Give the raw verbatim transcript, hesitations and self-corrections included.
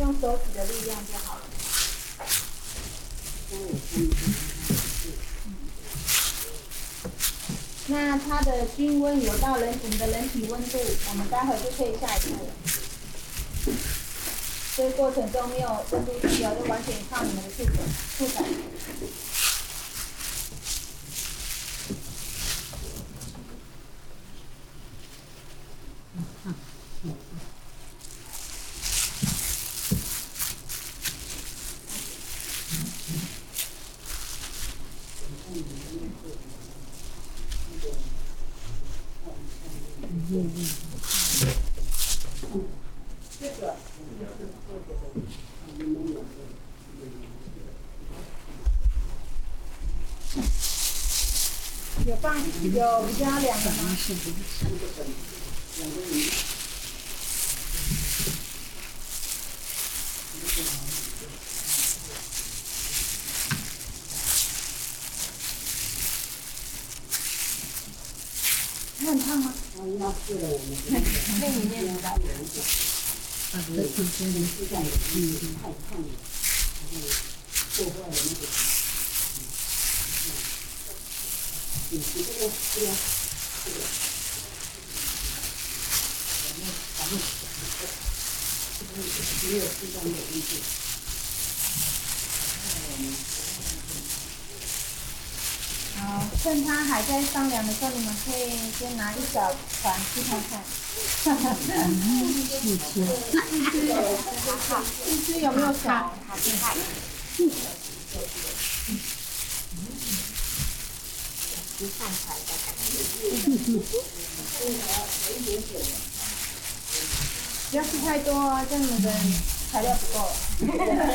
用手指的力量就好了。那它的均温有到人我们的人体温度，我们待会就可以下一步了。这个过程中没有温度计哦，就完全靠你们的触感触感。有放有比较凉的吗？很烫吗？那里面比较凉。啊，不是，这里是在嗯太烫了，然后破坏了那个。嗯，这个这个这个，然后然后没有适当的力度。好，趁它还在商量的时候，你们可以先拿一小团去看看。哈哈，试吃，试吃有没有小？好厉害。吃饭才的感觉。不要吃太多哦，这样你们的材料不够了。